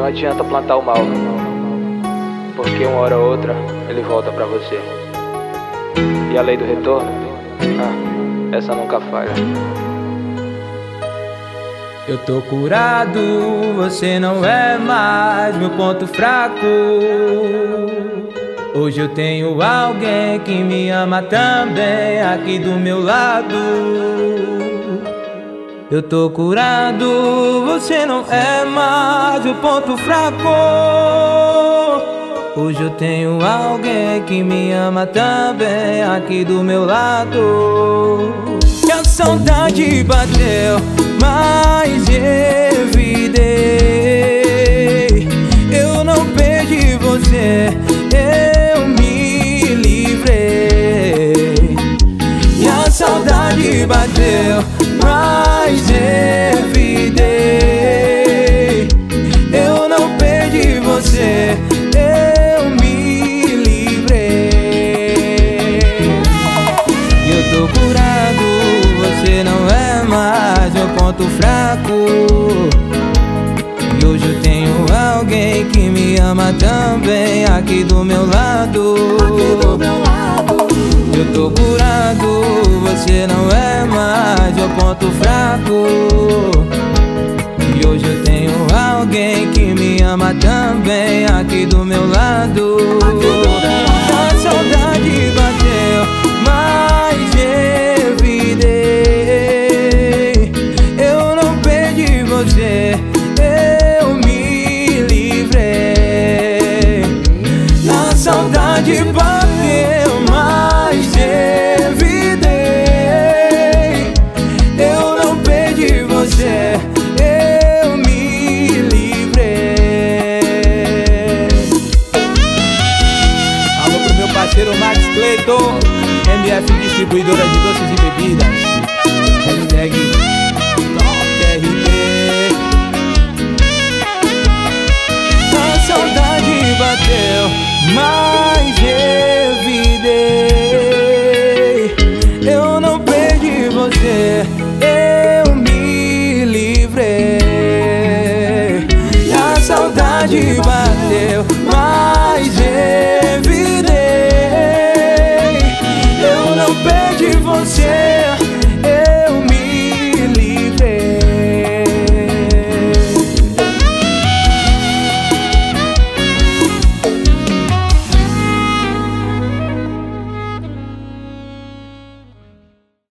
não adianta plantar o mal, porque uma hora ou outra ele volta pra você. E a lei do retorno, essa nunca falha. Eu tô curado, você não é mais meu ponto fraco. Hoje eu tenho alguém que me ama também aqui do meu lado. Eu tô curado, você não é mais o ponto fraco. Hoje eu tenho alguém que me ama também aqui do meu lado. E a saudade bateu, mas envidei. Eu não perdi você, eu me livrei. E a saudade bateu, mas envidei. Eu não perdi você, eu me livrei. E eu tô curado, você não é mais meu ponto fraco. E hoje eu tenho alguém que me ama também aqui do meu lado. Eu tô curado, você não é mais meu ponto fraco. E hoje eu tenho alguém que me ama também aqui do meu lado. A saudade bateu, mas envidei. Eu não perdi você, eu me livrei. A saudade bateu, mas envidei. Eu não perdi você, eu me livrei. Alô pro meu parceiro Max Cleiton, MF Distribuidora de Doces e Bebidas. Hashtag TopRP. A saudade bateu, mas envidei. Eu não perdi você, eu me livrei. A saudade bateu.